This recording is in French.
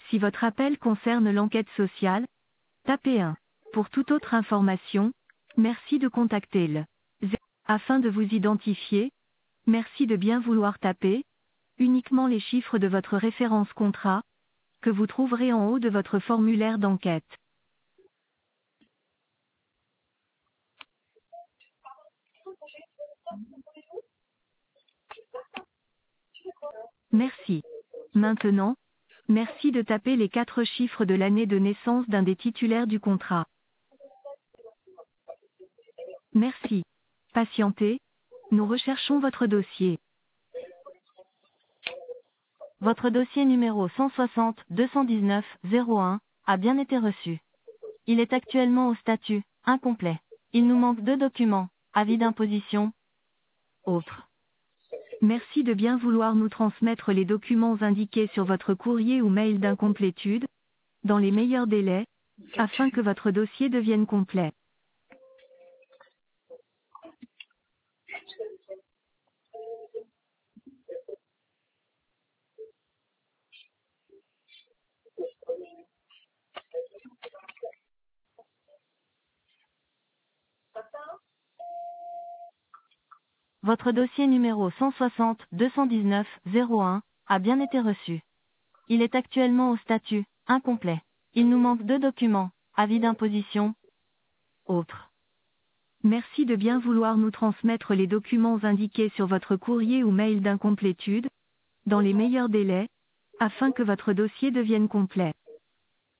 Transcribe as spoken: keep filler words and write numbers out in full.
Si votre appel concerne l'enquête sociale, tapez un. Pour toute autre information, merci de contacter le zéro. Afin de vous identifier, merci de bien vouloir taper uniquement les chiffres de votre référence contrat, que vous trouverez en haut de votre formulaire d'enquête. Merci. Maintenant, merci de taper les quatre chiffres de l'année de naissance d'un des titulaires du contrat. Merci. Patientez. Nous recherchons votre dossier. Votre dossier numéro cent soixante deux cent dix-neuf zéro un a bien été reçu. Il est actuellement au statut incomplet. Il nous manque deux documents, avis d'imposition, autres. Merci de bien vouloir nous transmettre les documents indiqués sur votre courrier ou mail d'incomplétude, dans les meilleurs délais, afin que votre dossier devienne complet. Votre dossier numéro cent soixante deux cent dix-neuf zéro un a bien été reçu. Il est actuellement au statut incomplet. Il nous manque deux documents, avis d'imposition, autres. Merci de bien vouloir nous transmettre les documents indiqués sur votre courrier ou mail d'incomplétude, dans les meilleurs délais, afin que votre dossier devienne complet.